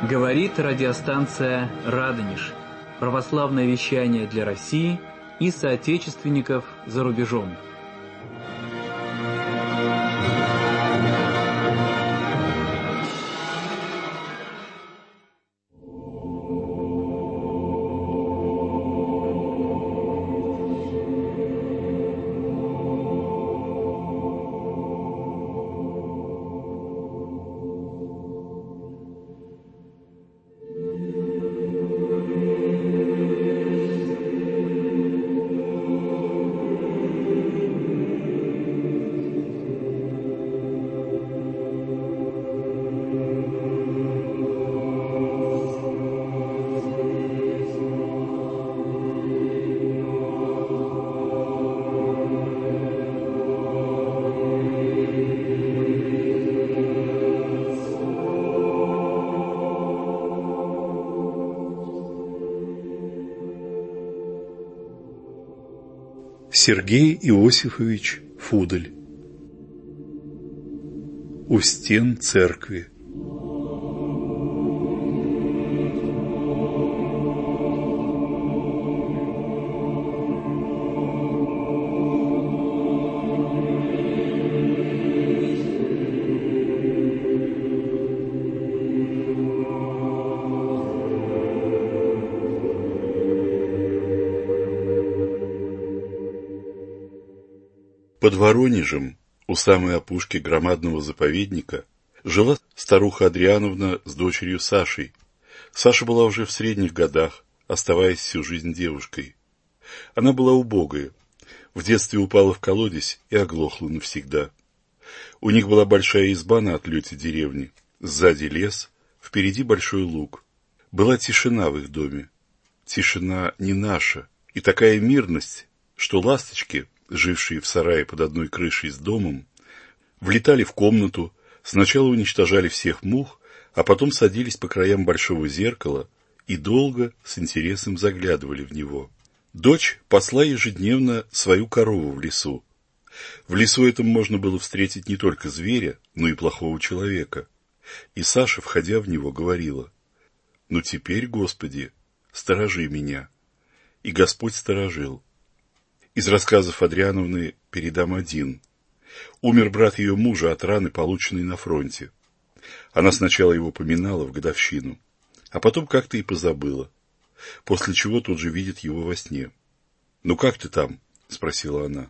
Говорит радиостанция «Радонеж». Православное вещание для России и соотечественников за рубежом. Сергей Иосифович Фудель. У стен церкви. Под Воронежем, у самой опушки громадного заповедника, жила старуха Адриановна с дочерью Сашей. Саша была уже в средних годах, оставаясь всю жизнь девушкой. Она была убогая, в детстве упала в колодец и оглохла навсегда. У них была большая изба на отлете деревни, сзади лес, впереди большой луг. Была тишина в их доме, тишина не наша, и такая мирность, что ласточки, жившие в сарае под одной крышей с домом, влетали в комнату, сначала уничтожали всех мух, а потом садились по краям большого зеркала и долго с интересом заглядывали в него. Дочь пасла ежедневно свою корову в лесу. В лесу этом можно было встретить не только зверя, но и плохого человека. И Саша, входя в него, говорила: «Ну теперь, Господи, сторожи меня». И Господь сторожил. Из рассказов Адриановны передам один. Умер брат ее мужа от раны, полученной на фронте. Она сначала его поминала в годовщину, а потом как-то и позабыла, после чего тут же видит его во сне. «Ну как ты там?» – спросила она.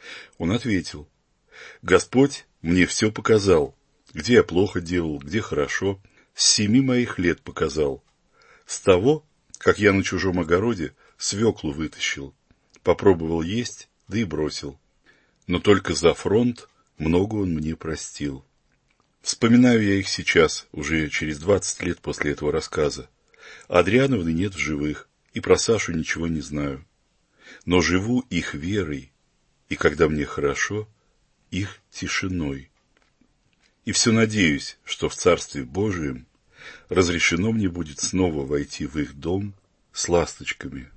Он ответил: «Господь мне все показал, где я плохо делал, где хорошо, с 7 моих лет показал. С того, как я на чужом огороде свеклу вытащил. Попробовал есть, да и бросил. Но только за фронт много он мне простил». Вспоминаю я их сейчас, уже через 20 лет после этого рассказа. Адриановны нет в живых, и про Сашу ничего не знаю. Но живу их верой, и когда мне хорошо, их тишиной. И все надеюсь, что в Царстве Божием разрешено мне будет снова войти в их дом с ласточками.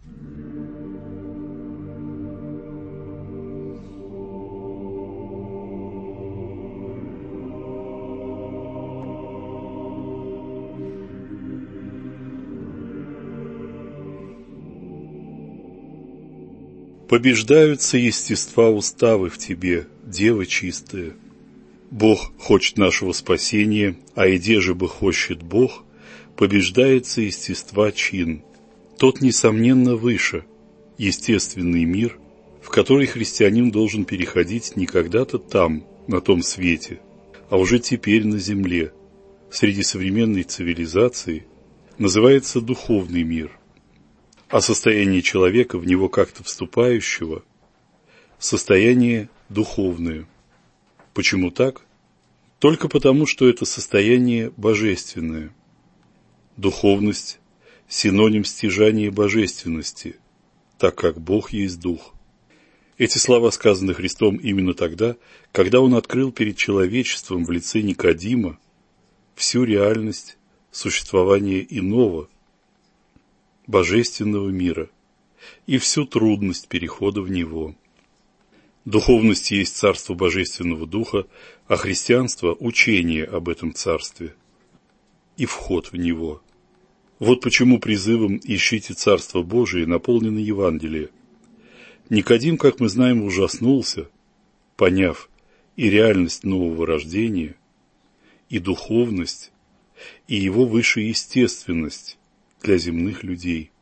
Побеждаются естества уставы в тебе, дева чистая. Бог хочет нашего спасения, а иде же бы хочет Бог, побеждается естества чин. Тот, несомненно, выше, естественный мир, в который христианин должен переходить не когда-то там, на том свете, а уже теперь на земле, среди современной цивилизации, называется духовный мир. А состояние человека, в него как-то вступающего, состояние духовное. Почему так? Только потому, что это состояние божественное. Духовность – синоним стяжания божественности, так как Бог есть Дух. Эти слова сказаны Христом именно тогда, когда Он открыл перед человечеством в лице Никодима всю реальность существования иного, божественного мира и всю трудность перехода в него. Духовность есть царство Божественного Духа, а христианство – учение об этом царстве. и вход в него. Вот почему призывом «Ищите Царство Божие» наполнено Евангелие. Никодим, как мы знаем, ужаснулся, поняв и реальность нового рождения, и духовность, и его высшую естественность для земных людей.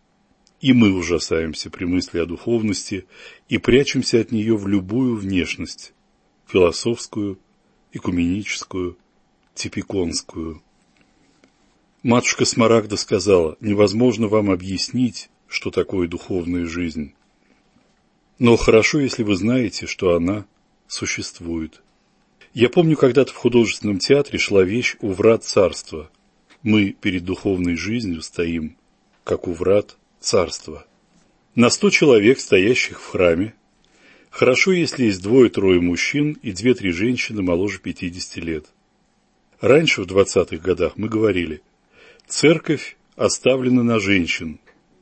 И мы ужасаемся при мысли о духовности и прячемся от нее в любую внешность – философскую, экуменическую, типиконскую. Матушка Смарагда сказала: невозможно вам объяснить, что такое духовная жизнь. Но хорошо, если вы знаете, что она существует. Я помню, когда-то в художественном театре шла вещь «У врат царства». Мы перед духовной жизнью стоим, как у врат царства. На 100 человек, стоящих в храме, хорошо, если есть 2-3 мужчин и 2-3 женщины моложе 50 лет. Раньше, в 20-х годах, мы говорили: церковь оставлена на женщин,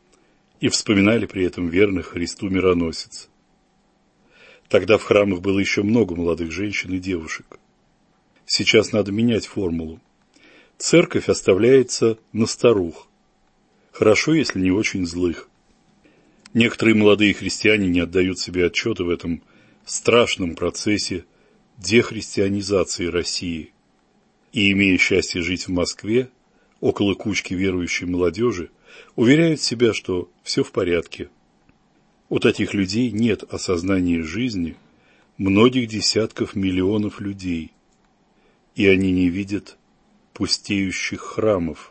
и вспоминали при этом верных Христу мироносец. Тогда в храмах было еще много молодых женщин и девушек. Сейчас надо менять формулу. Церковь оставляется на старух. Хорошо, если не очень злых. Некоторые молодые христиане не отдают себе отчета в этом страшном процессе дехристианизации России. И, имея счастье жить в Москве, около кучки верующей молодежи, уверяют себя, что все в порядке. У таких людей нет осознания жизни многих десятков миллионов людей, и они не видят пустеющих храмов.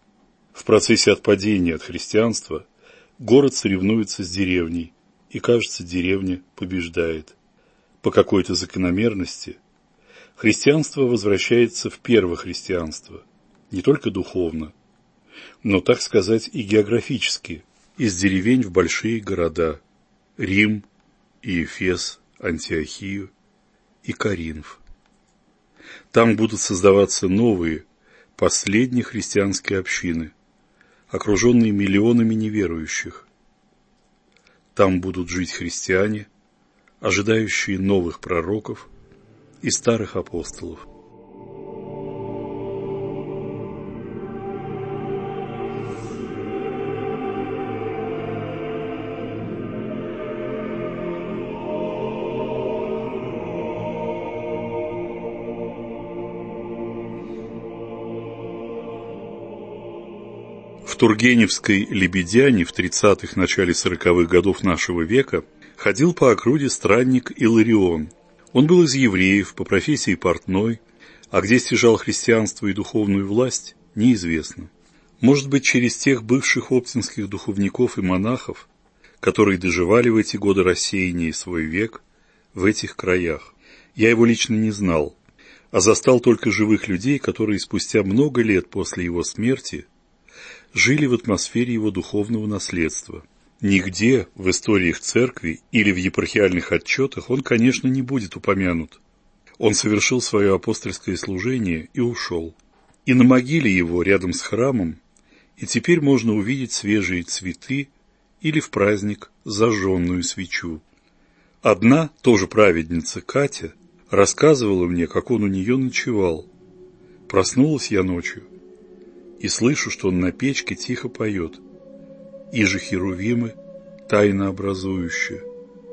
В процессе отпадения от христианства город соревнуется с деревней, и, кажется, деревня побеждает. По какой-то закономерности христианство возвращается в первохристианство, не только духовно, но, так сказать, и географически, из деревень в большие города – Рим, и Эфес, Антиохию и Коринф. Там будут создаваться новые, последние христианские общины, окруженные миллионами неверующих. Там будут жить христиане, ожидающие новых пророков и старых апостолов. В Тургеневской Лебедяне в 30-х, начале 40-х годов нашего века ходил по округе странник Иларион. Он был из евреев, по профессии портной, а где стяжал христианство и духовную власть, неизвестно. Может быть, через тех бывших оптинских духовников и монахов, которые доживали в эти годы рассеяния свой век в этих краях. Я его лично не знал, а застал только живых людей, которые спустя много лет после его смерти жили в атмосфере его духовного наследства. Нигде в историях церкви или в епархиальных отчетах он, конечно, не будет упомянут. Он совершил свое апостольское служение и ушел. И на могиле его, рядом с храмом, и теперь можно увидеть свежие цветы или в праздник зажженную свечу. Одна, тоже праведница, Катя, рассказывала мне, как он у нее ночевал. Проснулась я ночью и слышу, что он на печке тихо поет: «Иже херувимы тайно образующие».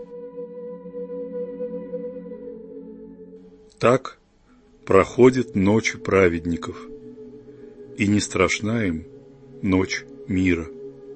Так проходит ночи праведников, и не страшна им ночь мира.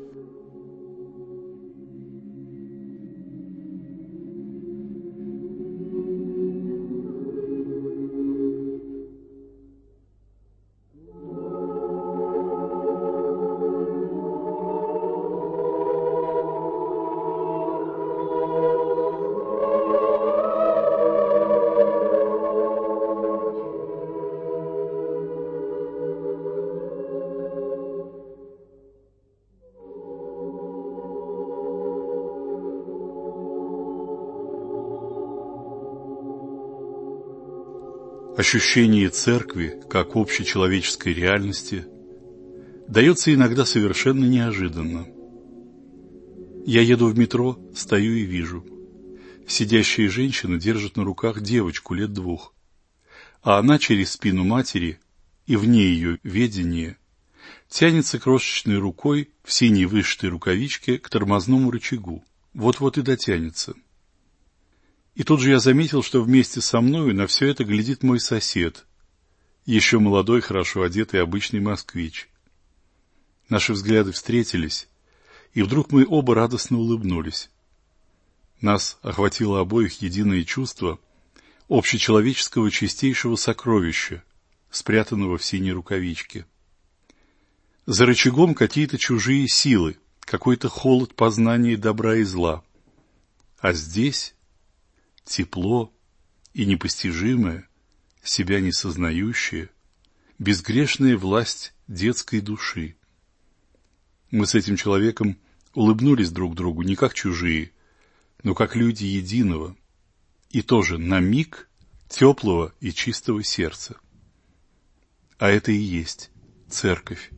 Ощущение церкви как общечеловеческой реальности дается иногда совершенно неожиданно. Я еду в метро, стою и вижу. Сидящая женщина держит на руках девочку лет 2, а она через спину матери и вне ее ведения, тянется крошечной рукой в синей вышитой рукавичке к тормозному рычагу. Вот-вот и дотянется. И тут же я заметил, что вместе со мною на все это глядит мой сосед, еще молодой, хорошо одетый обычный москвич. Наши взгляды встретились, и вдруг мы оба радостно улыбнулись. Нас охватило обоих единое чувство общечеловеческого чистейшего сокровища, спрятанного в синей рукавичке. За рычагом какие-то чужие силы, какой-то холод познания добра и зла. А здесь тепло и непостижимое, себя не сознающее, безгрешная власть детской души. Мы с этим человеком улыбнулись друг другу не как чужие, но как люди единого, и тоже на миг теплого и чистого сердца. А это и есть церковь.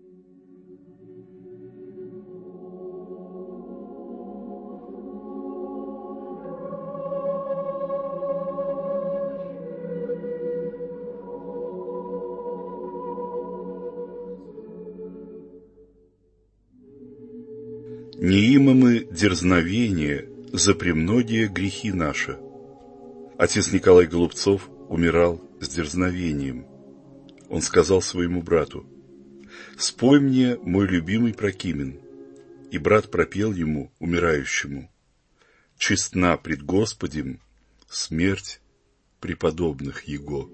Не имамы дерзновения за премногие грехи наши. Отец Николай Голубцов умирал с дерзновением. Он сказал своему брату: «Спой мне, мой любимый Прокимен». И брат пропел ему, умирающему: «Честна пред Господем смерть преподобных Его».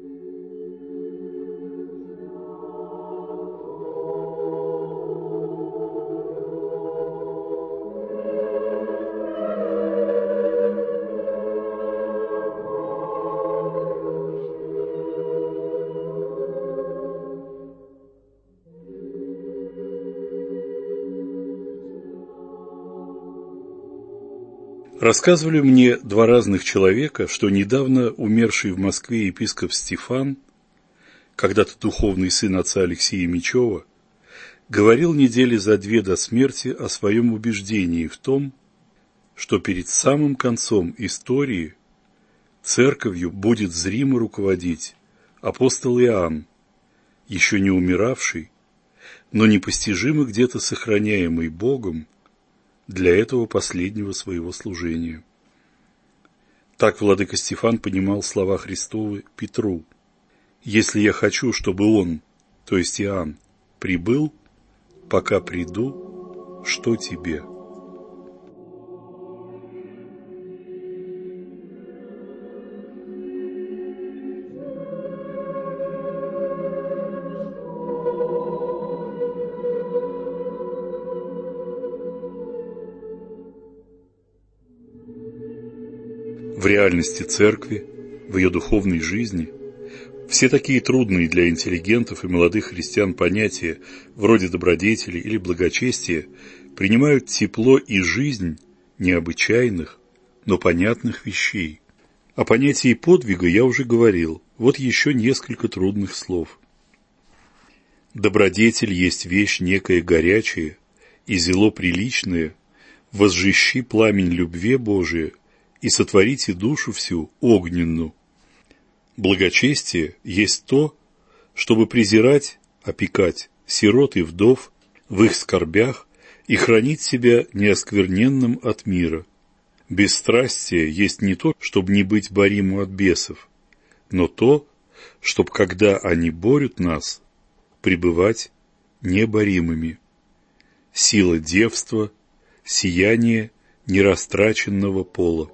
Рассказывали мне два разных человека, что недавно умерший в Москве епископ Стефан, когда-то духовный сын отца Алексея Мечева, говорил недели за две до смерти о своем убеждении в том, что перед самым концом истории церковью будет зримо руководить апостол Иоанн, еще не умиравший, но непостижимо где-то сохраняемый Богом для этого последнего своего служения. Так владыка Стефан понимал слова Христовы Петру: «Если я хочу, чтобы он, то есть Иоанн, прибыл, пока приду, что тебе?» В реальности церкви, в ее духовной жизни, все такие трудные для интеллигентов и молодых христиан понятия, вроде добродетели или благочестия, принимают тепло и жизнь необычайных, но понятных вещей. О понятии подвига я уже говорил, вот еще несколько трудных слов. Добродетель есть вещь некая горячая и зело приличное, возжищи пламень любви Божия и сотворите душу всю огненну. Благочестие есть то, чтобы презирать, опекать сирот и вдов в их скорбях и хранить себя неоскверненным от мира. Бесстрастие есть не то, чтобы не быть бориму от бесов, но то, чтобы, когда они борют нас, пребывать неборимыми. Сила девства, сияние нерастраченного пола.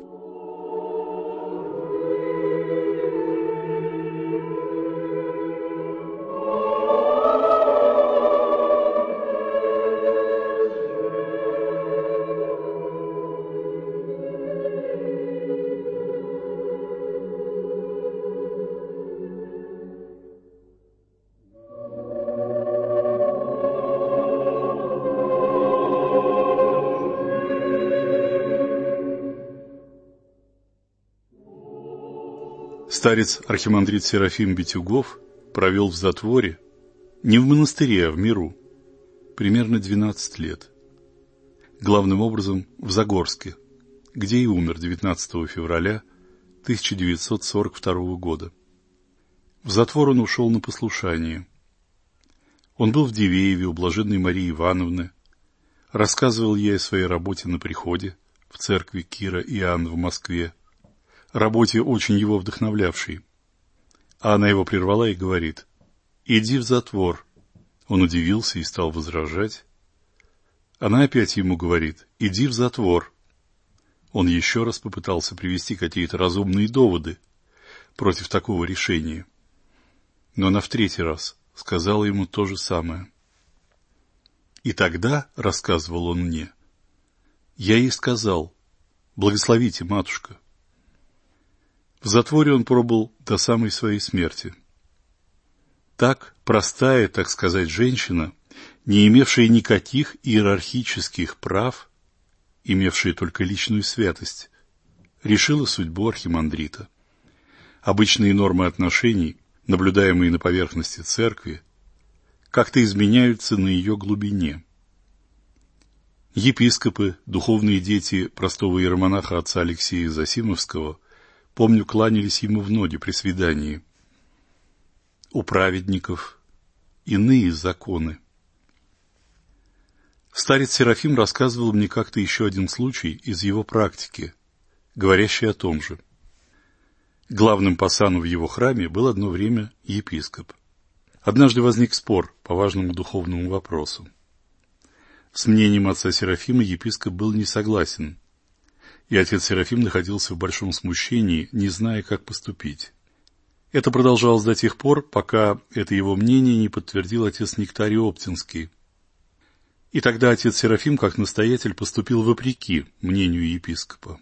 Старец архимандрит Серафим Битюгов провел в затворе, не в монастыре, а в миру, примерно 12 лет. Главным образом в Загорске, где и умер 19 февраля 1942 года. В затвор он ушел на послушание. Он был в Дивееве у блаженной Марии Ивановны, рассказывал ей о своей работе на приходе в церкви Кира и Иоанна в Москве, работе, очень его вдохновлявшей. А она его прервала и говорит: «Иди в затвор». Он удивился и стал возражать. Она опять ему говорит: «Иди в затвор». Он еще раз попытался привести какие-то разумные доводы против такого решения. Но она в третий раз сказала ему то же самое. И тогда, рассказывал он мне, я ей сказал: «Благословите, матушка». В затворе он пробыл до самой своей смерти. Так простая, так сказать, женщина, не имевшая никаких иерархических прав, имевшая только личную святость, решила судьбу архимандрита. Обычные нормы отношений, наблюдаемые на поверхности церкви, как-то изменяются на ее глубине. Епископы, духовные дети простого иеромонаха отца Алексея Засимовского, помню, кланялись ему в ноги при свидании. У праведников иные законы. Старец Серафим рассказывал мне как-то еще один случай из его практики, говорящий о том же. Главным по сану в его храме был одно время епископ. Однажды возник спор по важному духовному вопросу. С мнением отца Серафима епископ был не согласен, и отец Серафим находился в большом смущении, не зная, как поступить. Это продолжалось до тех пор, пока это его мнение не подтвердил отец Нектарий Оптинский. И тогда отец Серафим, как настоятель, поступил вопреки мнению епископа.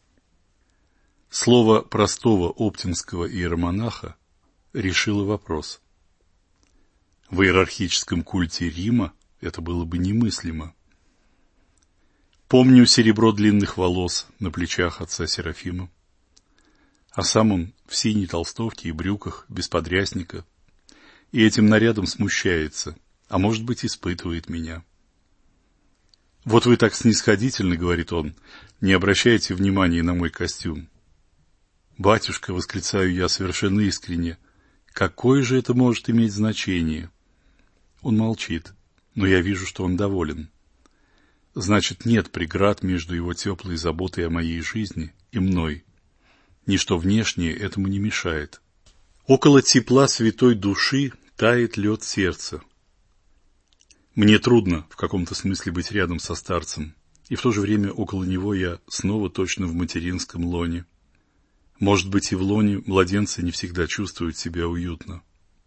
Слово простого оптинского иеромонаха решило вопрос. В иерархическом культе Рима это было бы немыслимо. Помню серебро длинных волос на плечах отца Серафима, а сам он в синей толстовке и брюках, без подрясника, и этим нарядом смущается, а может быть, испытывает меня. «Вот вы так снисходительно, — говорит он, — не обращайте внимания на мой костюм». «Батюшка, — восклицаю я совершенно искренне, — какое же это может иметь значение?» Он молчит, но я вижу, что он доволен. Значит, нет преград между его теплой заботой о моей жизни и мной. Ничто внешнее этому не мешает. Около тепла святой души тает лед сердца. Мне трудно в каком-то смысле быть рядом со старцем, и в то же время около него я снова точно в материнском лоне. Может быть, и в лоне младенцы не всегда чувствуют себя уютно.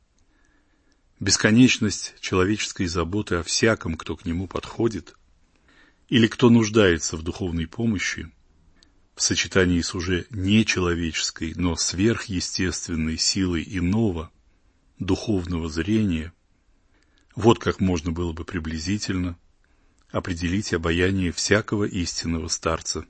Бесконечность человеческой заботы о всяком, кто к нему подходит, или кто нуждается в духовной помощи, в сочетании с уже нечеловеческой, но сверхъестественной силой иного, духовного зрения, вот как можно было бы приблизительно определить обаяние всякого истинного старца.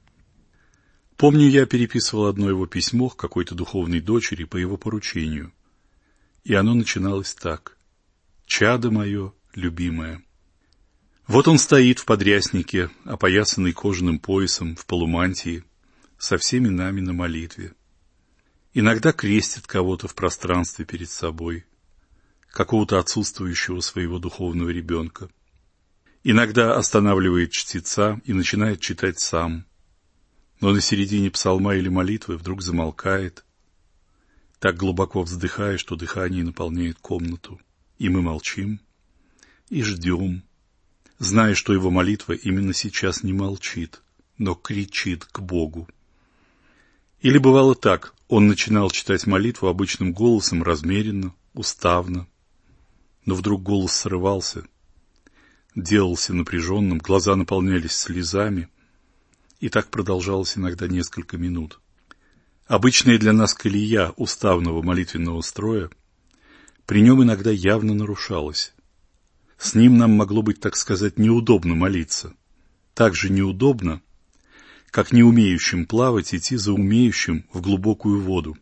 Помню, я переписывал одно его письмо к какой-то духовной дочери по его поручению, и оно начиналось так: «Чадо мое любимое». Вот он стоит в подряснике, опоясанный кожаным поясом, в полумантии, со всеми нами на молитве. Иногда крестит кого-то в пространстве перед собой, какого-то отсутствующего своего духовного ребенка. Иногда останавливает чтеца и начинает читать сам, но на середине псалма или молитвы вдруг замолкает, так глубоко вздыхая, что дыхание наполняет комнату, и мы молчим и ждем, зная, что его молитва именно сейчас не молчит, но кричит к Богу. Или бывало так: он начинал читать молитву обычным голосом, размеренно, уставно, но вдруг голос срывался, делался напряженным, глаза наполнялись слезами, и так продолжалось иногда несколько минут. Обычная для нас колея уставного молитвенного строя при нем иногда явно нарушалась. С ним нам могло быть, так сказать, неудобно молиться. Так же неудобно, как не умеющим плавать идти за умеющим в глубокую воду.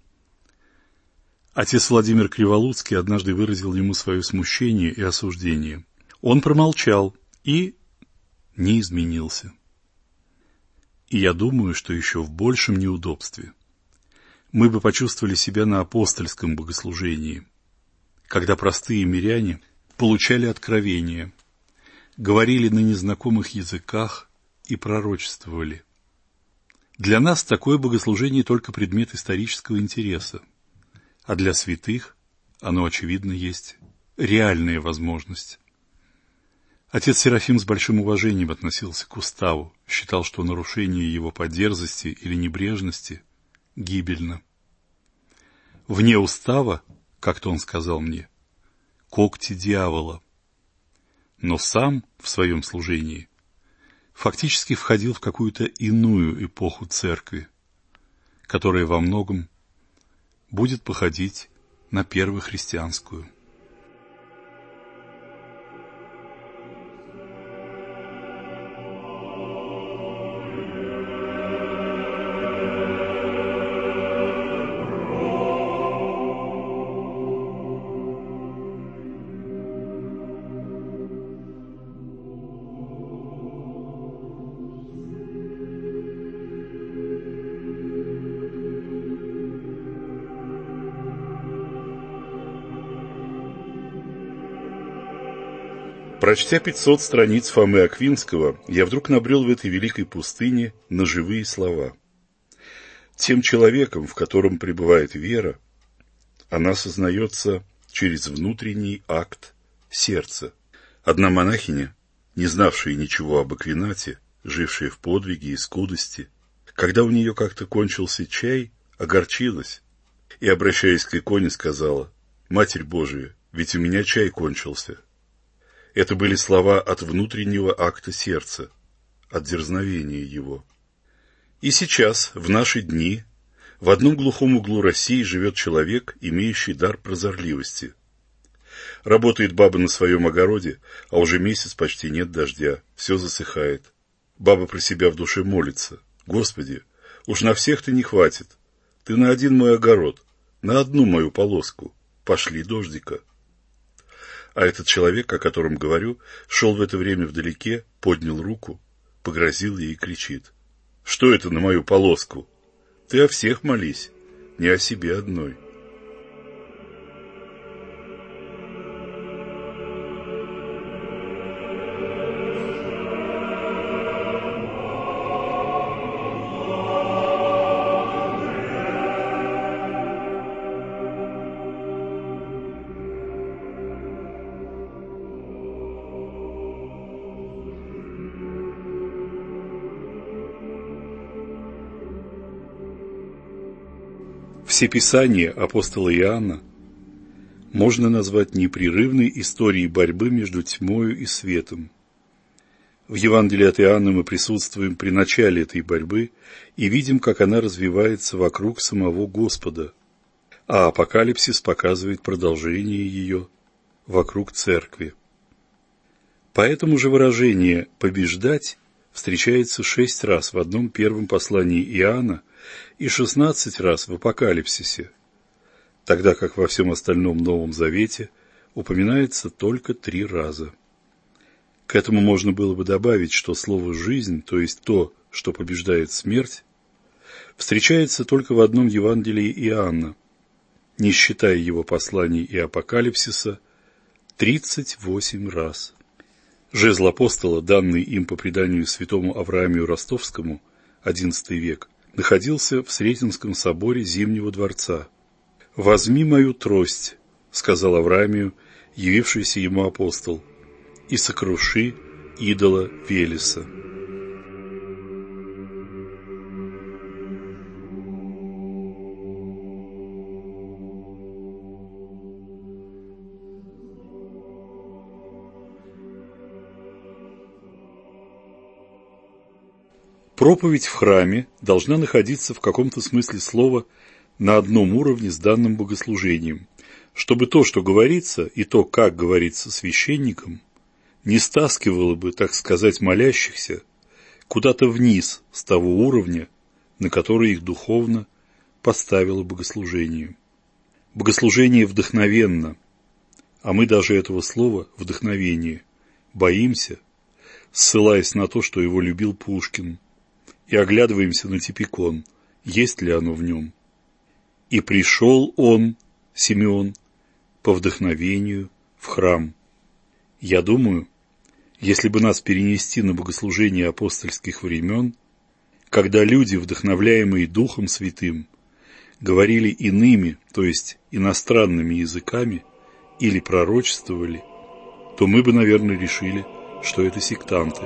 Отец Владимир Криволуцкий однажды выразил ему свое смущение и осуждение. Он промолчал и не изменился. И я думаю, что еще в большем неудобстве мы бы почувствовали себя на апостольском богослужении, когда простые миряне получали откровения, говорили на незнакомых языках и пророчествовали. Для нас такое богослужение только предмет исторического интереса, а для святых оно, очевидно, есть реальная возможность. Отец Серафим с большим уважением относился к уставу, считал, что нарушение его по дерзости или небрежности гибельно. Вне устава, как-то он сказал мне, когти дьявола. Но сам в своем служении фактически входил в какую-то иную эпоху церкви, которая во многом будет походить на первохристианскую. Прочтя 500 страниц Фомы Аквинского, я вдруг набрел в этой великой пустыне на живые слова. Тем человеком, в котором пребывает вера, она сознается через внутренний акт сердца. Одна монахиня, не знавшая ничего об Аквинате, жившая в подвиге и скудости, когда у нее как-то кончился чай, огорчилась и, обращаясь к иконе, сказала: «Матерь Божия, ведь у меня чай кончился». Это были слова от внутреннего акта сердца, от дерзновения его. И сейчас, в наши дни, в одном глухом углу России живет человек, имеющий дар прозорливости. Работает баба на своем огороде, а уже месяц почти нет дождя, все засыхает. Баба про себя в душе молится: «Господи, уж на всех-то не хватит. Ты на один мой огород, на одну мою полоску, пошли дождика». А этот человек, о котором говорю, шел в это время вдалеке, поднял руку, погрозил ей и кричит: «Что это на мою полоску? Ты о всех молись, не о себе одной». Все писания апостола Иоанна можно назвать непрерывной историей борьбы между тьмою и светом. В Евангелии от Иоанна мы присутствуем при начале этой борьбы и видим, как она развивается вокруг самого Господа, а Апокалипсис показывает продолжение ее вокруг Церкви. Поэтому же выражение «побеждать» встречается 6 раз в одном первом послании Иоанна и 16 раз в Апокалипсисе, тогда как во всем остальном Новом Завете упоминается только 3 раза. К этому можно было бы добавить, что слово «жизнь», то есть то, что побеждает смерть, встречается только в одном Евангелии Иоанна, не считая его посланий и Апокалипсиса, 38 раз. Жезл апостола, данный им по преданию святому Авраамию Ростовскому, XI век, находился в Сретенском соборе Зимнего дворца. «Возьми мою трость», — сказал Авраамию явившийся ему апостол, — «и сокруши идола Велеса». Проповедь в храме должна находиться в каком-то смысле слова на одном уровне с данным богослужением, чтобы то, что говорится, и то, как говорится священником, не стаскивало бы, так сказать, молящихся куда-то вниз с того уровня, на который их духовно поставило богослужение. Богослужение вдохновенно, а мы даже этого слова «вдохновение» боимся, ссылаясь на то, что его любил Пушкин, и оглядываемся на типикон, есть ли оно в нем. И пришел он, Симеон, по вдохновению в храм. Я думаю, если бы нас перенести на богослужение апостольских времен, когда люди, вдохновляемые Духом Святым, говорили иными, то есть иностранными языками, или пророчествовали, то мы бы, наверное, решили, что это сектанты.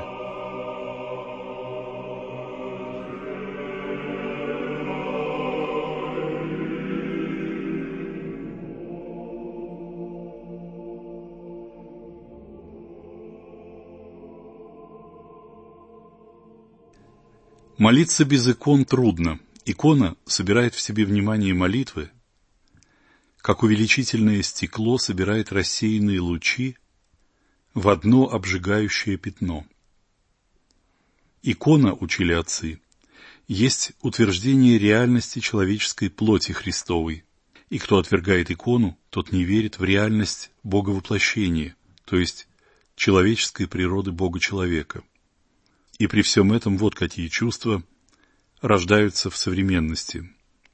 Молиться без икон трудно. Икона собирает в себе внимание молитвы, как увеличительное стекло собирает рассеянные лучи в одно обжигающее пятно. Икона, учили отцы, есть утверждение реальности человеческой плоти Христовой, и кто отвергает икону, тот не верит в реальность Боговоплощения, то есть человеческой природы Бога-человека. И при всем этом вот какие чувства рождаются в современности.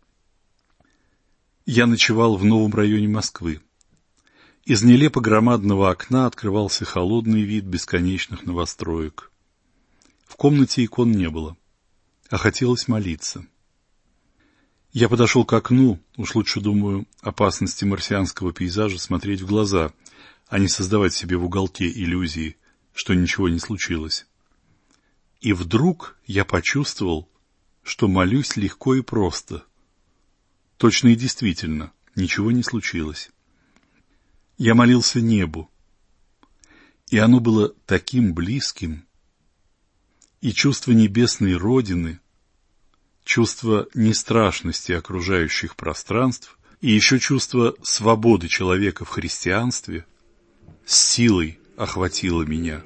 Я ночевал в новом районе Москвы. Из нелепо громадного окна открывался холодный вид бесконечных новостроек. В комнате икон не было, а хотелось молиться. Я подошел к окну, уж лучше, думаю, опасности марсианского пейзажа смотреть в глаза, а не создавать себе в уголке иллюзии, что ничего не случилось. И вдруг я почувствовал, что молюсь легко и просто. Точно и действительно, ничего не случилось. Я молился небу, и оно было таким близким, и чувство небесной Родины, чувство нестрашности окружающих пространств и еще чувство свободы человека в христианстве с силой охватило меня.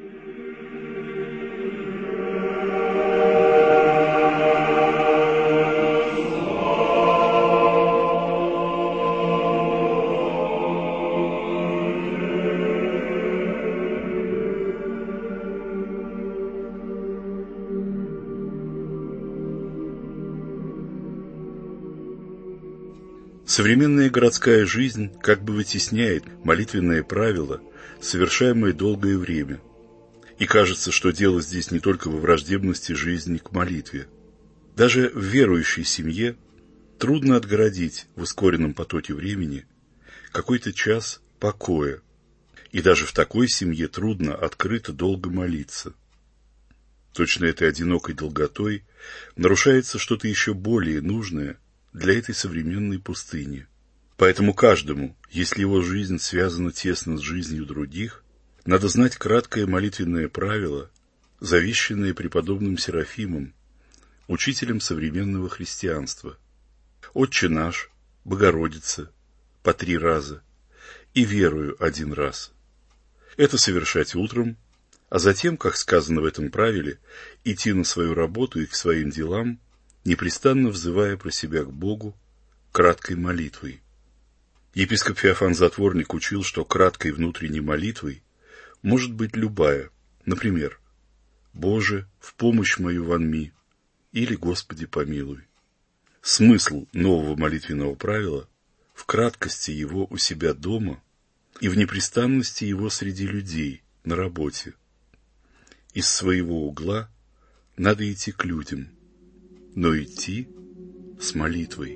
Современная городская жизнь как бы вытесняет молитвенное правило, совершаемое долгое время. И кажется, что дело здесь не только во враждебности жизни к молитве. Даже в верующей семье трудно отгородить в ускоренном потоке времени какой-то час покоя. И даже в такой семье трудно открыто долго молиться. Точно этой одинокой долготой нарушается что-то еще более нужное для этой современной пустыни. Поэтому каждому, если его жизнь связана тесно с жизнью других, надо знать краткое молитвенное правило, завещанное преподобным Серафимом, учителем современного христианства. «Отче наш, Богородица» по 3 раза и «Верую» 1 раз. Это совершать утром, а затем, как сказано в этом правиле, идти на свою работу и к своим делам, непрестанно взывая про себя к Богу краткой молитвой. Епископ Феофан Затворник учил, что краткой внутренней молитвой может быть любая, например, «Боже, в помощь мою вонми» или «Господи, помилуй». Смысл нового молитвенного правила в краткости его у себя дома и в непрестанности его среди людей на работе. Из своего угла надо идти к людям, но идти с молитвой.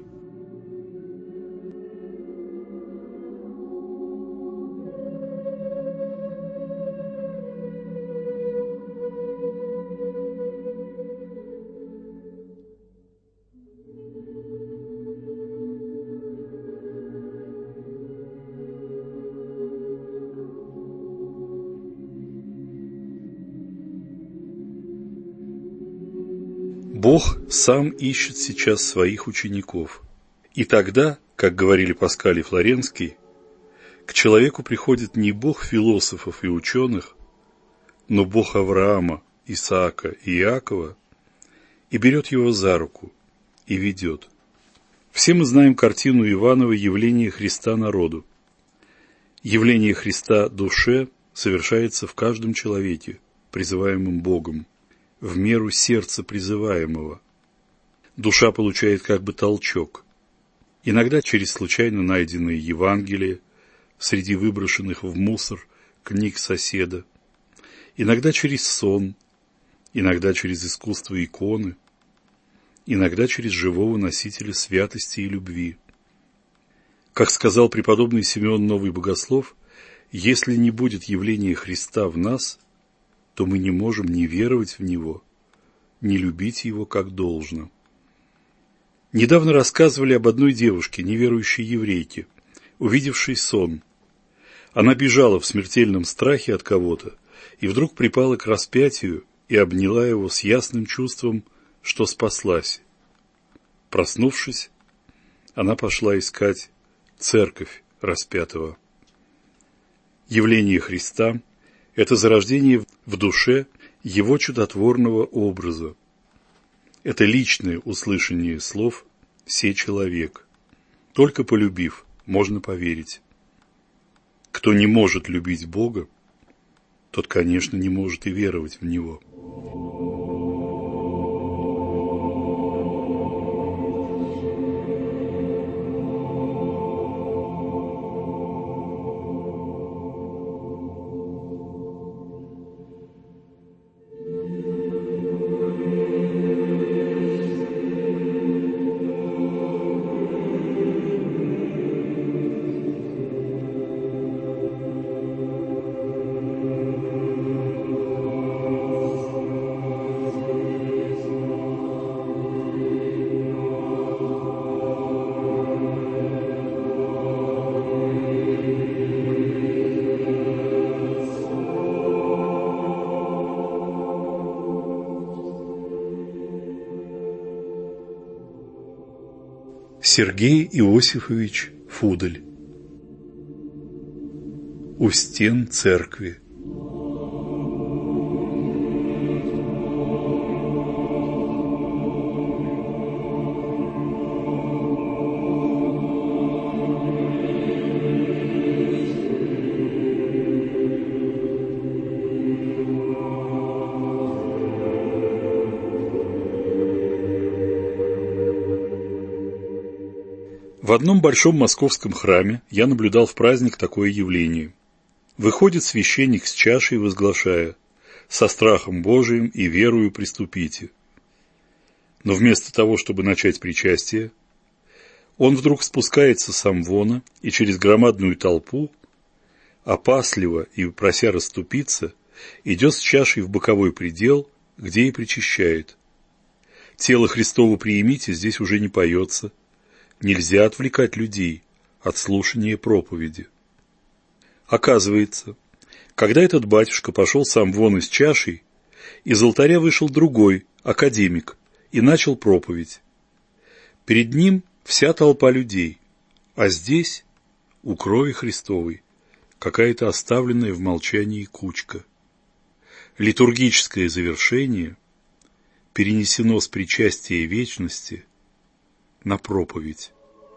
Бог сам ищет сейчас своих учеников. И тогда, как говорили Паскаль и Флоренский, к человеку приходит не Бог философов и ученых, но Бог Авраама, Исаака и Иакова, и берет его за руку и ведет. Все мы знаем картину Иванова «Явление Христа народу». Явление Христа душе совершается в каждом человеке, призываемом Богом, в меру сердца призываемого. Душа получает как бы толчок, иногда через случайно найденные Евангелия среди выброшенных в мусор книг соседа, иногда через сон, иногда через искусство иконы, иногда через живого носителя святости и любви. Как сказал преподобный Симеон Новый Богослов, если не будет явления Христа в нас, то мы не можем ни веровать в Него, ни любить Его как должно. Недавно рассказывали об одной девушке, неверующей еврейке, увидевшей сон. Она бежала в смертельном страхе от кого-то и вдруг припала к распятию и обняла его с ясным чувством, что спаслась. Проснувшись, она пошла искать церковь распятого. Явление Христа – это зарождение в душе Его чудотворного образа. Это личное услышание слов «Се человек». Только полюбив, можно поверить. Кто не может любить Бога, тот, конечно, не может и веровать в Него. Сергей Иосифович Фудель. У стен церкви. В одном большом московском храме я наблюдал в праздник такое явление. Выходит священник с чашей, возглашая: «Со страхом Божиим и верою приступите». Но вместо того, чтобы начать причастие, он вдруг спускается с амвона и через громадную толпу, опасливо и прося расступиться, идет с чашей в боковой предел, где и причащает. «Тело Христово приимите» здесь уже не поется. Нельзя отвлекать людей от слушания проповеди. Оказывается, когда этот батюшка пошел сам вон из чашей, из алтаря вышел другой, академик, и начал проповедь. Перед ним вся толпа людей, а здесь, у крови Христовой, какая-то оставленная в молчании кучка. Литургическое завершение перенесено с причастия вечности на проповедь.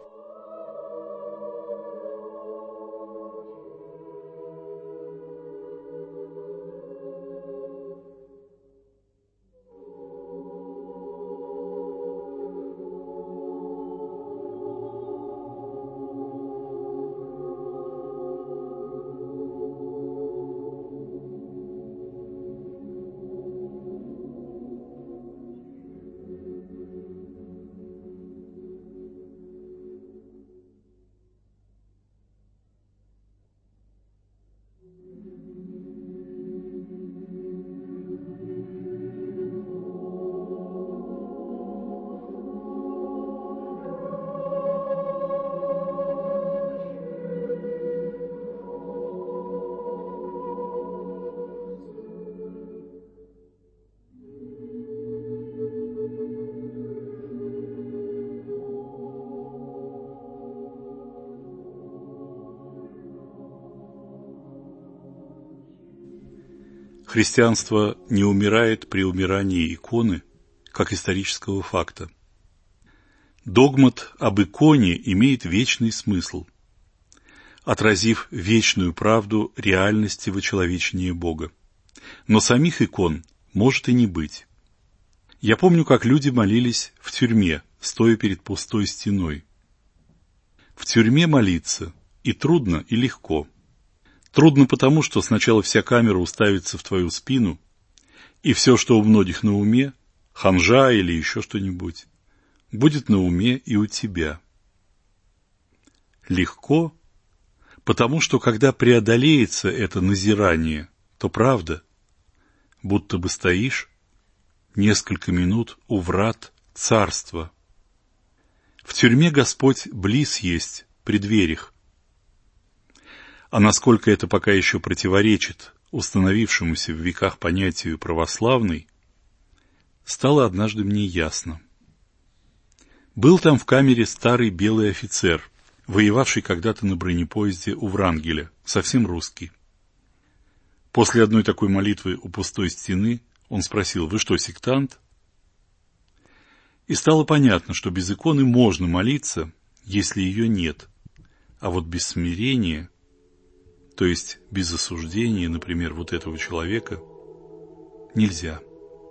Христианство не умирает при умирании иконы, как исторического факта. Догмат об иконе имеет вечный смысл, отразив вечную правду реальности вочеловечения Бога. Но самих икон может и не быть. Я помню, как люди молились в тюрьме, стоя перед пустой стеной. В тюрьме молиться и трудно, и легко. Трудно потому, что сначала вся камера уставится в твою спину, и все, что у многих на уме, ханжа или еще что-нибудь, будет на уме и у тебя. Легко, потому что когда преодолеется это назирание, то правда, будто бы стоишь несколько минут у врат царства. В тюрьме Господь близ есть, при дверях. А насколько это пока еще противоречит установившемуся в веках понятию православный, стало однажды мне ясно. Был там в камере старый белый офицер, воевавший когда-то на бронепоезде у Врангеля, совсем русский. После одной такой молитвы у пустой стены он спросил: «Вы что, сектант?» И стало понятно, что без иконы можно молиться, если ее нет, а вот без смирения, то есть без осуждения, например, вот этого человека, нельзя.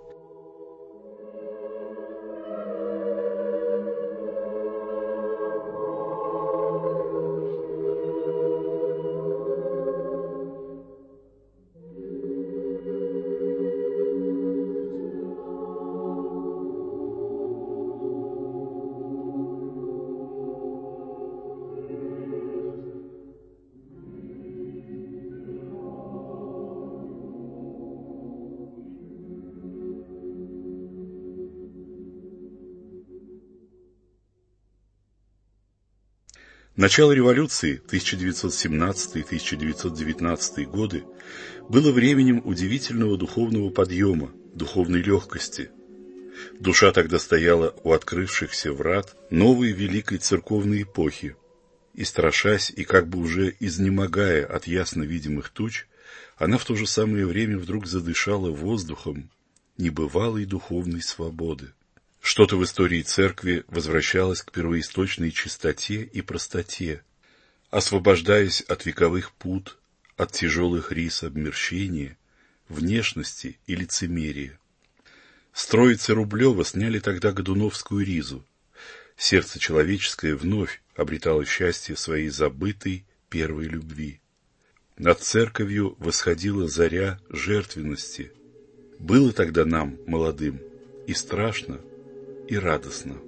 Начало революции, 1917-1919 годы, было временем удивительного духовного подъема, духовной легкости. Душа тогда стояла у открывшихся врат новой великой церковной эпохи, и, страшась и как бы уже изнемогая от ясно видимых туч, она в то же самое время вдруг задышала воздухом небывалой духовной свободы. Что-то в истории церкви возвращалось к первоисточной чистоте и простоте, освобождаясь от вековых пут, от тяжелых рис обмерщения, внешности и лицемерия. С Троицы Рублева сняли тогда Годуновскую ризу. Сердце человеческое вновь обретало счастье своей забытой первой любви. Над церковью восходила заря жертвенности. Было тогда нам, молодым, и страшно, и радостно.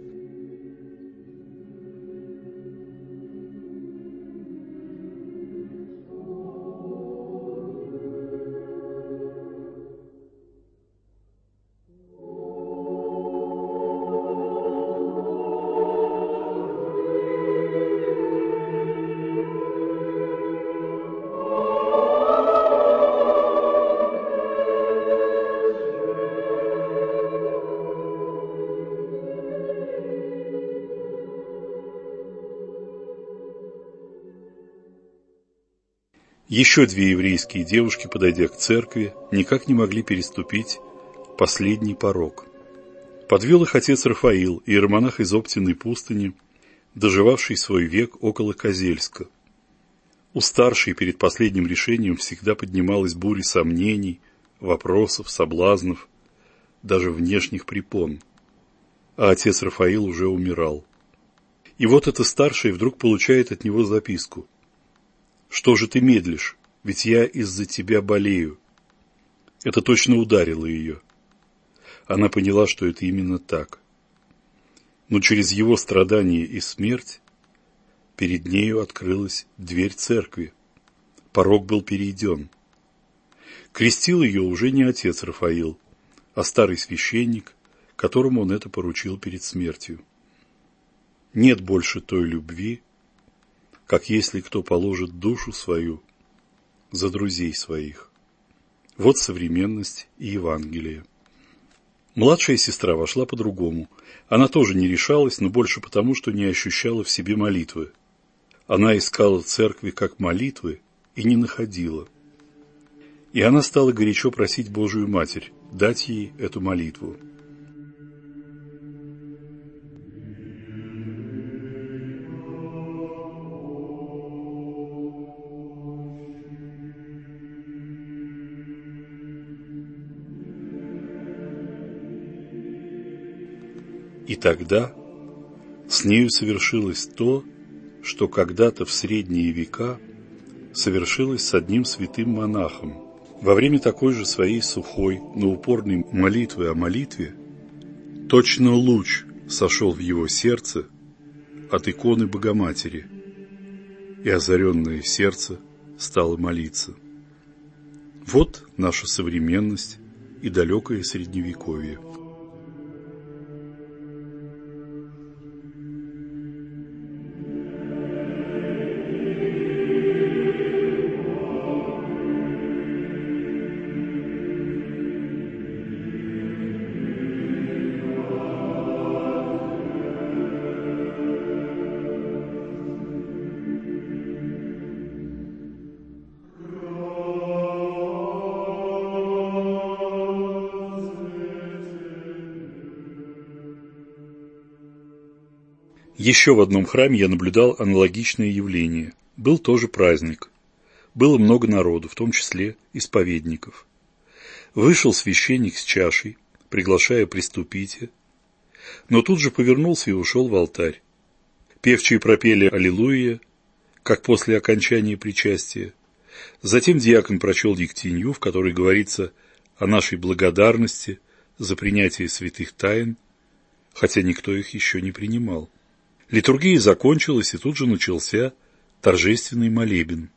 Еще две еврейские девушки, подойдя к церкви, никак не могли переступить последний порог. Подвел их отец Рафаил, иеромонах из Оптиной пустыни, доживавший свой век около Козельска. У старшей перед последним решением всегда поднималась буря сомнений, вопросов, соблазнов, даже внешних препон. А отец Рафаил уже умирал. И вот эта старшая вдруг получает от него записку: «Что же ты медлишь? Ведь я из-за тебя болею». Это точно ударило ее. Она поняла, что это именно так. Но через его страдания и смерть перед нею открылась дверь церкви. Порог был перейден. Крестил ее уже не отец Рафаил, а старый священник, которому он это поручил перед смертью. Нет больше той любви, как если кто положит душу свою за друзей своих. Вот современность и Евангелие. Младшая сестра вошла по-другому. Она тоже не решалась, но больше потому, что не ощущала в себе молитвы. Она искала церкви как молитвы и не находила. И она стала горячо просить Божию Матерь дать ей эту молитву. И тогда с нею совершилось то, что когда-то в средние века совершилось с одним святым монахом. Во время такой же своей сухой, но упорной молитвы о молитве точно луч сошел в его сердце от иконы Богоматери, и озаренное сердце стало молиться. Вот наша современность и далекое Средневековье. Еще в одном храме я наблюдал аналогичное явление. Был тоже праздник. Было много народу, в том числе исповедников. Вышел священник с чашей, приглашая «приступите», но тут же повернулся и ушел в алтарь. Певчие пропели «Аллилуйя», как после окончания причастия. Затем диакон прочел Ектенью, в которой говорится о нашей благодарности за принятие святых тайн, хотя никто их еще не принимал. Литургия закончилась, и тут же начался торжественный молебен.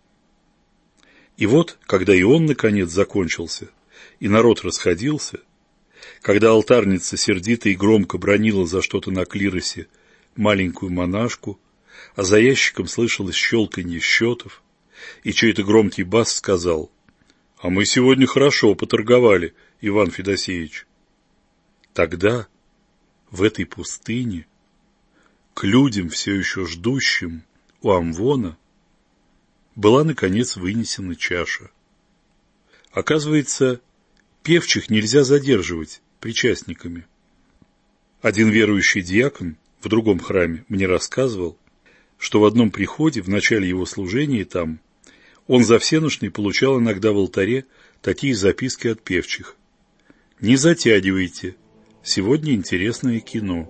И вот, когда и он, наконец, закончился, и народ расходился, когда алтарница сердито и громко бранила за что-то на клиросе маленькую монашку, а за ящиком слышалось щелканье счетов, и чей-то громкий бас сказал: «А мы сегодня хорошо поторговали, Иван Федосеевич». Тогда, в этой пустыне, к людям, все еще ждущим у Амвона, была, наконец, вынесена чаша. Оказывается, певчих нельзя задерживать причастниками. Один верующий диакон в другом храме мне рассказывал, что в одном приходе, в начале его служения там, он за всенощный получал иногда в алтаре такие записки от певчих: «Не затягивайте, сегодня интересное кино».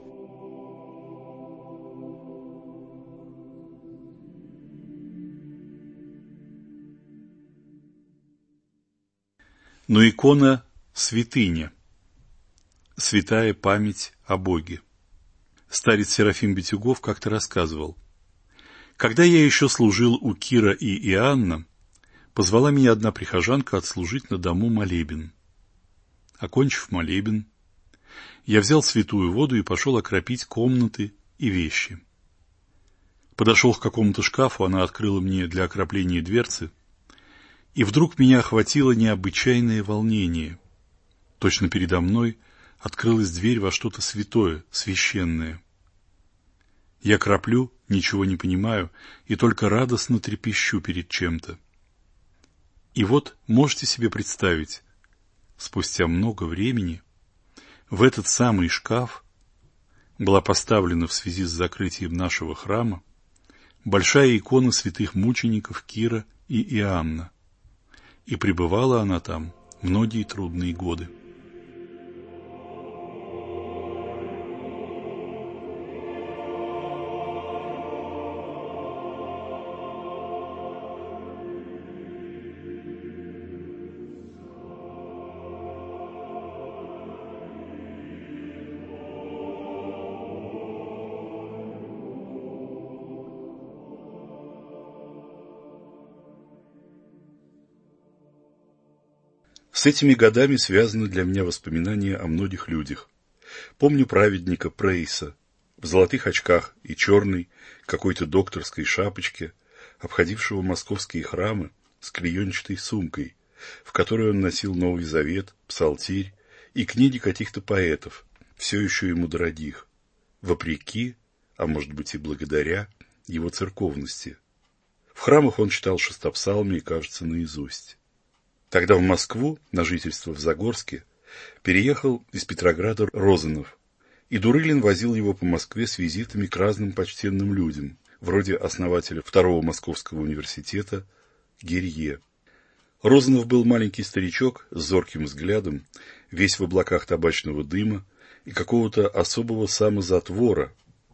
Но икона – святыня, святая память о Боге. Старец Серафим Битюгов как-то рассказывал: когда я еще служил у Кира и Иоанна, позвала меня одна прихожанка отслужить на дому молебен. Окончив молебен, я взял святую воду и пошел окропить комнаты и вещи. Подошел к какому-то шкафу, она открыла мне для окропления дверцы, и вдруг меня охватило необычайное волнение. Точно передо мной открылась дверь во что-то святое, священное. Я краплю, ничего не понимаю, и только радостно трепещу перед чем-то. И вот, можете себе представить, спустя много времени в этот самый шкаф была поставлена в связи с закрытием нашего храма большая икона святых мучеников Кира и Иоанна, и пребывала она там многие трудные годы. С этими годами связаны для меня воспоминания о многих людях. Помню праведника Прейса в золотых очках и черной какой-то докторской шапочке, обходившего московские храмы с клеенчатой сумкой, в которой он носил Новый Завет, Псалтирь и книги каких-то поэтов, все еще ему дорогих, вопреки, а может быть и благодаря, его церковности. В храмах он читал шестопсалмие, кажется, наизусть. Тогда в Москву, на жительство в Загорске, переехал из Петрограда Розанов, и Дурылин возил его по Москве с визитами к разным почтенным людям, вроде основателя Второго Московского университета Гирье. Розанов был маленький старичок с зорким взглядом, весь в облаках табачного дыма и какого-то особого самозатвора,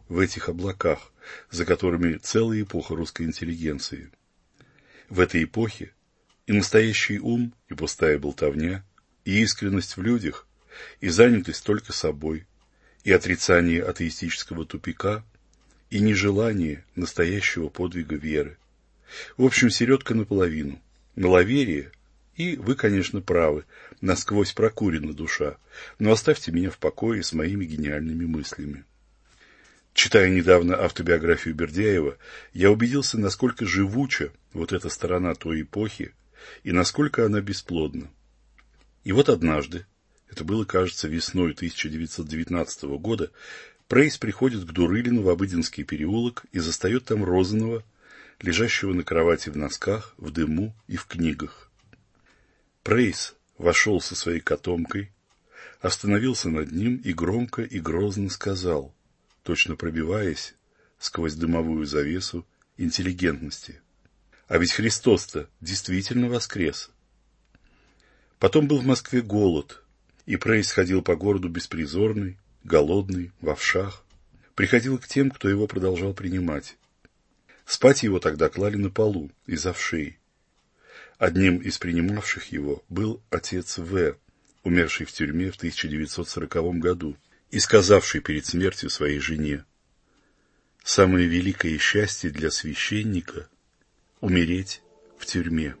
в этих облаках, за которыми целая эпоха русской интеллигенции. В этой эпохе и настоящий ум, и пустая болтовня, и искренность в людях, и занятость только собой, и отрицание атеистического тупика, и нежелание настоящего подвига веры. В общем, середка наполовину. Маловерие, и вы, конечно, правы, насквозь прокурена душа, но оставьте меня в покое с моими гениальными мыслями. Читая недавно автобиографию Бердяева, я убедился, насколько живуча вот эта сторона той эпохи, и насколько она бесплодна. И вот однажды, это было, кажется, весной 1919 года, Прейс приходит к Дурылину в Обыденский переулок и застает там Розанова, лежащего на кровати в носках, в дыму и в книгах. Прейс вошел со своей котомкой, остановился над ним и громко и грозно сказал, точно пробиваясь сквозь дымовую завесу интеллигентности: «А ведь Христос-то действительно воскрес!» Потом был в Москве голод, и Прейс ходил по городу беспризорный, голодный, в овшах, приходил к тем, кто его продолжал принимать. Спать его тогда клали на полу, из овшей. Одним из принимавших его был отец В., умерший в тюрьме в 1940 году, и сказавший перед смертью своей жене: «Самое великое счастье для священника — умереть в тюрьме».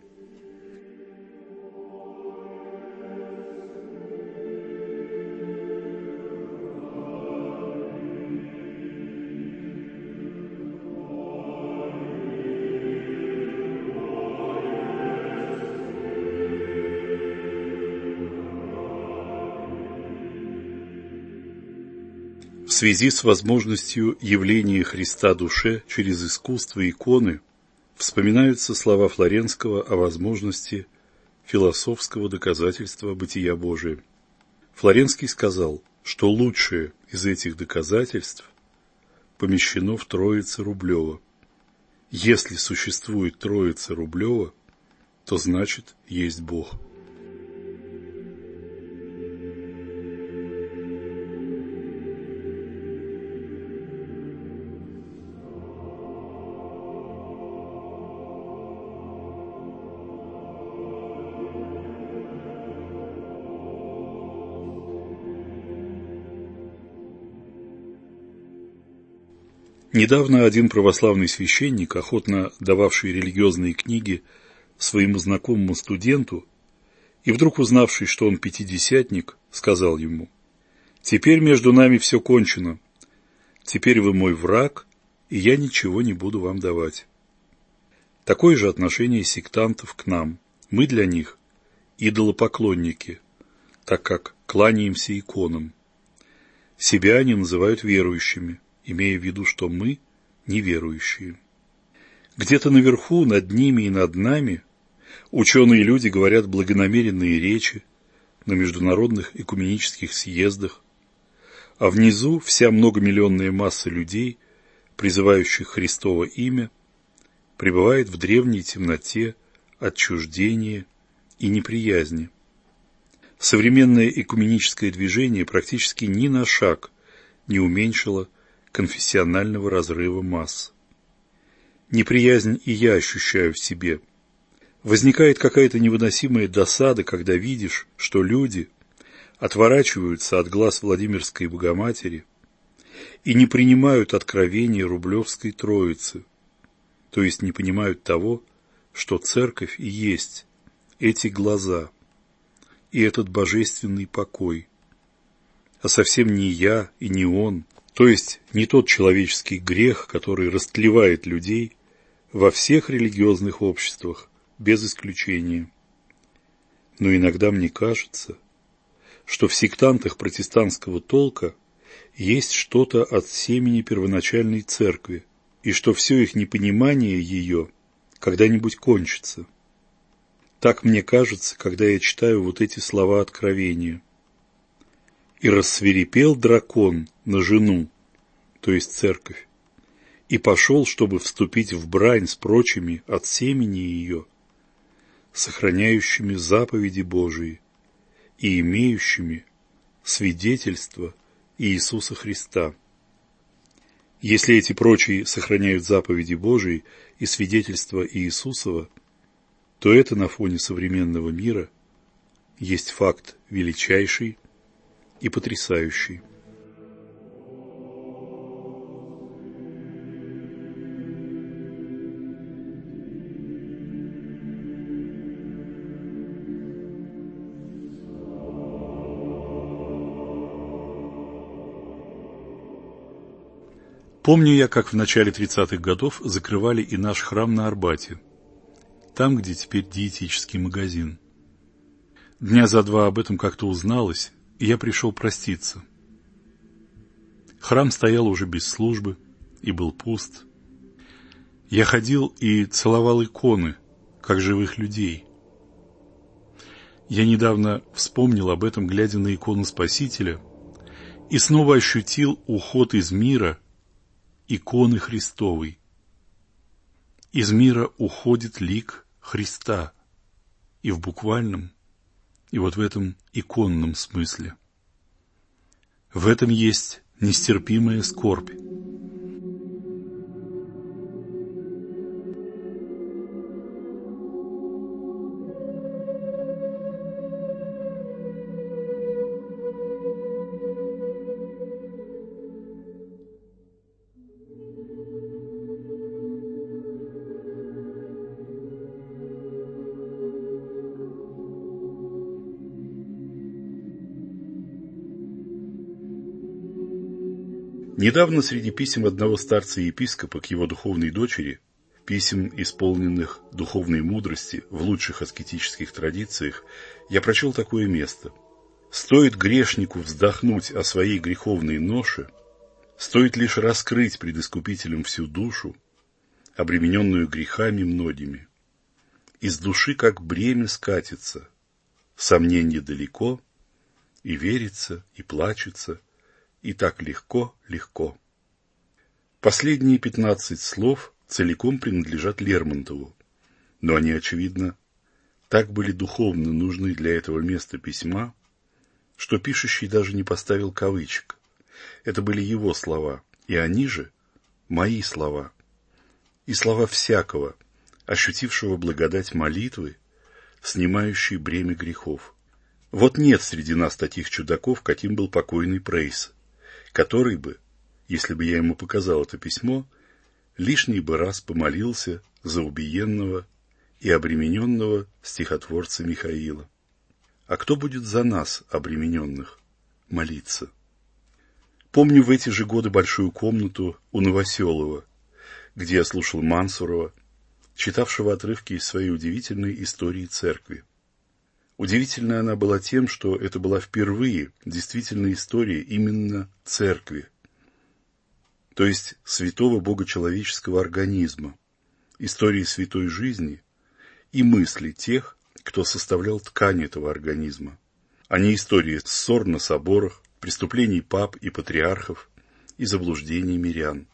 В связи с возможностью явления Христа душе через искусство и иконы вспоминаются слова Флоренского о возможности философского доказательства бытия Божия. Флоренский сказал, что лучшее из этих доказательств помещено в Троице Рублева. Если существует Троица Рублева, то значит есть Бог. Недавно один православный священник, охотно дававший религиозные книги своему знакомому студенту, и вдруг узнавший, что он пятидесятник, сказал ему: «Теперь между нами все кончено. Теперь вы мой враг, и я ничего не буду вам давать». Такое же отношение сектантов к нам. Мы для них идолопоклонники, так как кланяемся иконам. Себя они называют верующими, имея в виду, что мы неверующие. Где-то наверху, над ними и над нами, ученые люди говорят благонамеренные речи на международных экуменических съездах, а внизу вся многомиллионная масса людей, призывающих Христово имя, пребывает в древней темноте, отчуждении и неприязни. Современное экуменическое движение практически ни на шаг не уменьшило конфессионального разрыва масс. Неприязнь и я ощущаю в себе. Возникает какая-то невыносимая досада, когда видишь, что люди отворачиваются от глаз Владимирской Богоматери и не принимают откровения Рублевской Троицы, то есть не понимают того, что Церковь и есть эти глаза и этот божественный покой, а совсем не я и не он, то есть не тот человеческий грех, который растлевает людей во всех религиозных обществах, без исключения. Но иногда мне кажется, что в сектантах протестантского толка есть что-то от семени первоначальной церкви, и что все их непонимание ее когда-нибудь кончится. Так мне кажется, когда я читаю вот эти слова откровения. «И рассвирепел дракон на жену», то есть церковь, «и пошел, чтобы вступить в брань с прочими от семени ее, сохраняющими заповеди Божии и имеющими свидетельство Иисуса Христа». Если эти прочие сохраняют заповеди Божии и свидетельства Иисусова, то это на фоне современного мира есть факт величайший и потрясающий. Помню я, как в начале 30-х годов закрывали и наш храм на Арбате, там, где теперь диетический магазин. Дня за два об этом как-то узналось, и я пришел проститься. Храм стоял уже без службы и был пуст. Я ходил и целовал иконы, как живых людей. Я недавно вспомнил об этом, глядя на икону Спасителя, и снова ощутил уход из мира иконы Христовой. Из мира уходит лик Христа, и в буквальном, и вот в этом иконном смысле. В этом есть нестерпимая скорбь. Недавно среди писем одного старца-епископа к его духовной дочери, писем, исполненных духовной мудрости в лучших аскетических традициях, я прочел такое место. Стоит грешнику вздохнуть о своей греховной ноше, стоит лишь раскрыть пред Искупителем всю душу, обремененную грехами многими. Из души как бремя скатится, сомненье далеко, и верится, и плачется, и так легко, легко. Последние 15 слов целиком принадлежат Лермонтову, но они, очевидно, так были духовно нужны для этого места письма, что пишущий даже не поставил кавычек. Это были его слова, и они же мои слова, и слова всякого, ощутившего благодать молитвы, снимающей бремя грехов. Вот нет среди нас таких чудаков, каким был покойный Прейс, который бы, если бы я ему показал это письмо, лишний бы раз помолился за убиенного и обремененного стихотворца Михаила. А кто будет за нас, обремененных, молиться? Помню в эти же годы большую комнату у Новоселова, где я слушал Мансурова, читавшего отрывки из своей удивительной истории церкви. Удивительная она была тем, что это была впервые действительная история именно церкви, то есть святого богочеловеческого организма, истории святой жизни и мысли тех, кто составлял ткань этого организма, а не истории ссор на соборах, преступлений пап и патриархов и заблуждений мирян.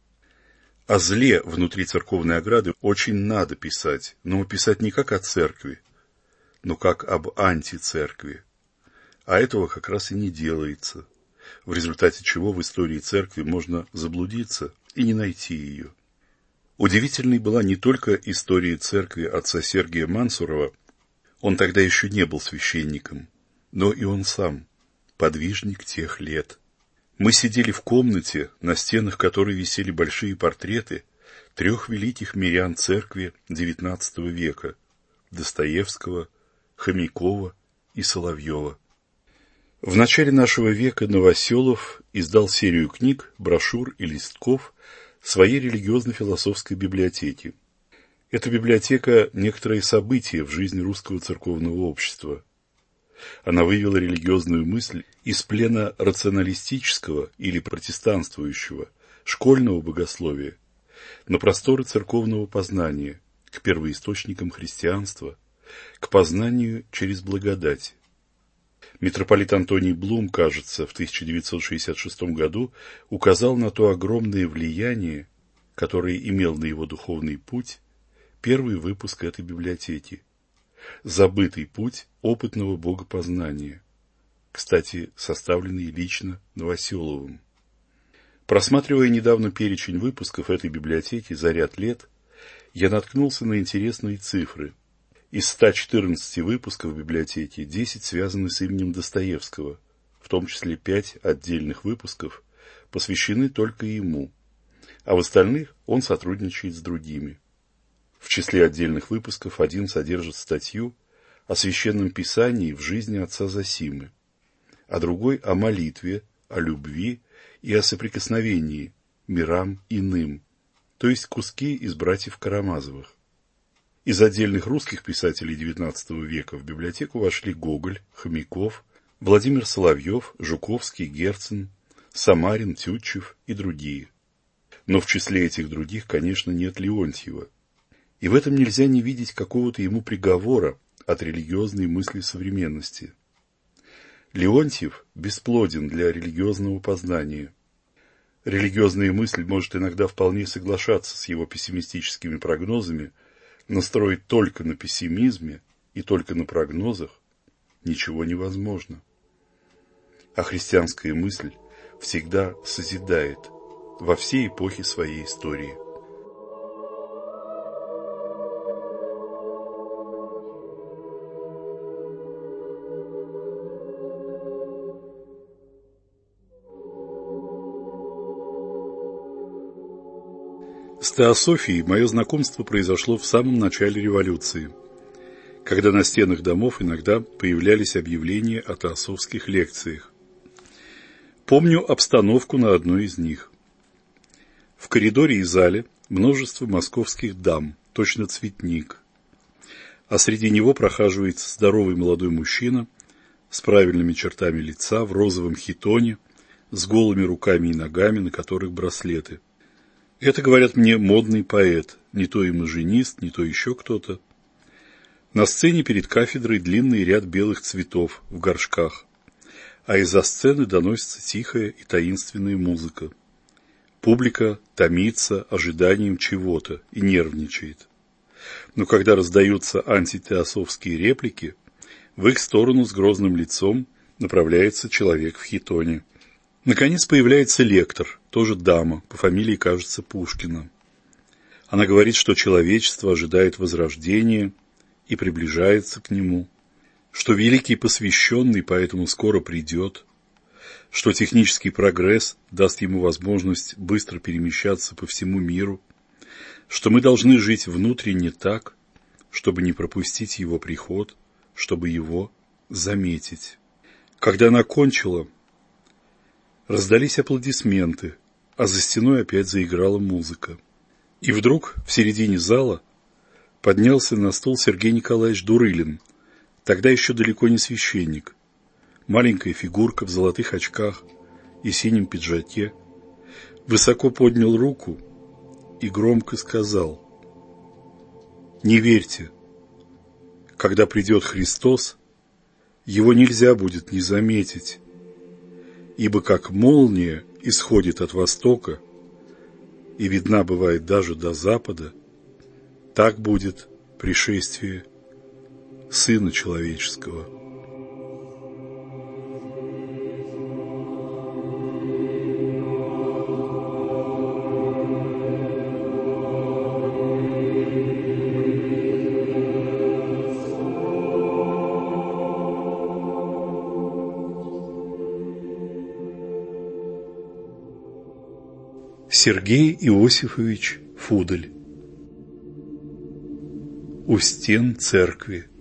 О зле внутри церковной ограды очень надо писать, но писать не как о церкви, но как об антицеркви. А этого как раз и не делается, в результате чего в истории церкви можно заблудиться и не найти ее. Удивительной была не только история церкви отца Сергия Мансурова, он тогда еще не был священником, но и он сам, подвижник тех лет. Мы сидели в комнате, на стенах которой висели большие портреты 3 великих мирян церкви XIX века – Достоевского, Хомякова и Соловьева. В начале нашего века Новоселов издал серию книг, брошюр и листков своей религиозно-философской библиотеки. Эта библиотека – некоторые события в жизни русского церковного общества. Она вывела религиозную мысль из плена рационалистического или протестантствующего, школьного богословия, на просторы церковного познания, к первоисточникам христианства, к познанию через благодать. Митрополит Антоний Блум, кажется, в 1966 году указал на то огромное влияние, которое имел на его духовный путь первый выпуск этой библиотеки. «Забытый путь опытного богопознания», кстати, составленный лично Новоселовым. Просматривая недавно перечень выпусков этой библиотеки за ряд лет, я наткнулся на интересные цифры. Из 114 выпусков библиотеки 10 связаны с именем Достоевского, в том числе 5 отдельных выпусков посвящены только ему, а в остальных он сотрудничает с другими. В числе отдельных выпусков один содержит статью о священном писании в жизни отца Зосимы, а другой о молитве, о любви и о соприкосновении мирам иным, то есть куски из братьев Карамазовых. Из отдельных русских писателей XIX века в библиотеку вошли Гоголь, Хомяков, Владимир Соловьев, Жуковский, Герцен, Самарин, Тютчев и другие. Но в числе этих других, конечно, нет Леонтьева. И в этом нельзя не видеть какого-то ему приговора от религиозной мысли современности. Леонтьев бесплоден для религиозного познания. Религиозная мысль может иногда вполне соглашаться с его пессимистическими прогнозами, но строить только на пессимизме и только на прогнозах ничего невозможно. А христианская мысль всегда созидает во все эпохи своей истории. С теософией мое знакомство произошло в самом начале революции, когда на стенах домов иногда появлялись объявления о теософских лекциях. Помню обстановку на одной из них. В коридоре и зале множество московских дам, точно цветник, а среди него прохаживается здоровый молодой мужчина с правильными чертами лица, в розовом хитоне, с голыми руками и ногами, на которых браслеты. Это, говорят мне, модный поэт, не то имажинист, не то еще кто-то. На сцене перед кафедрой длинный ряд белых цветов в горшках, а из-за сцены доносится тихая и таинственная музыка. Публика томится ожиданием чего-то и нервничает. Но когда раздаются антитеософские реплики, в их сторону с грозным лицом направляется человек в хитоне. Наконец появляется лектор, тоже дама, по фамилии, кажется, Пушкина. Она говорит, что человечество ожидает возрождения и приближается к нему, что великий посвященный поэтому скоро придет, что технический прогресс даст ему возможность быстро перемещаться по всему миру, что мы должны жить внутренне так, чтобы не пропустить его приход, чтобы его заметить. Когда она кончила, раздались аплодисменты, а за стеной опять заиграла музыка. И вдруг в середине зала поднялся на стол Сергей Николаевич Дурылин, тогда еще далеко не священник, маленькая фигурка в золотых очках и синем пиджаке, высоко поднял руку и громко сказал: «Не верьте, когда придет Христос, его нельзя будет не заметить, ибо как молния исходит от востока и видна бывает даже до запада, так будет пришествие Сына Человеческого». Сергей Иосифович Фудель. У стен церкви.